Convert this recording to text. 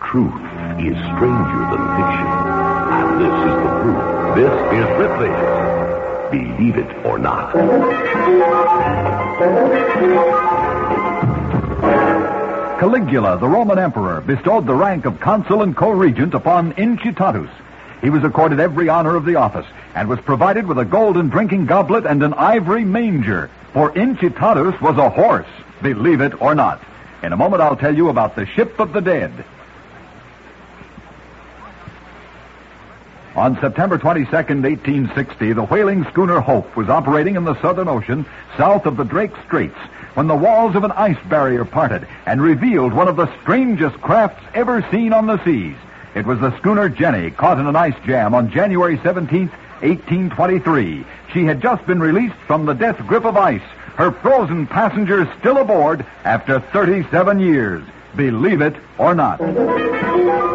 truth is stranger than fiction. And this is the proof. This is Ripley. Believe it or not. Caligula, the Roman emperor, bestowed the rank of consul and co-regent upon Incitatus. He was accorded every honor of the office and was provided with a golden drinking goblet and an ivory manger. For Incitatus was a horse, believe it or not. In a moment, I'll tell you about the Ship of the Dead. On September 22nd, 1860, the whaling schooner Hope was operating in the Southern Ocean south of the Drake Straits when the walls of an ice barrier parted and revealed one of the strangest crafts ever seen on the seas. It was the schooner Jenny, caught in an ice jam on January 17th, 1823. She had just been released from the death grip of ice, her frozen passengers still aboard after 37 years. Believe it or not.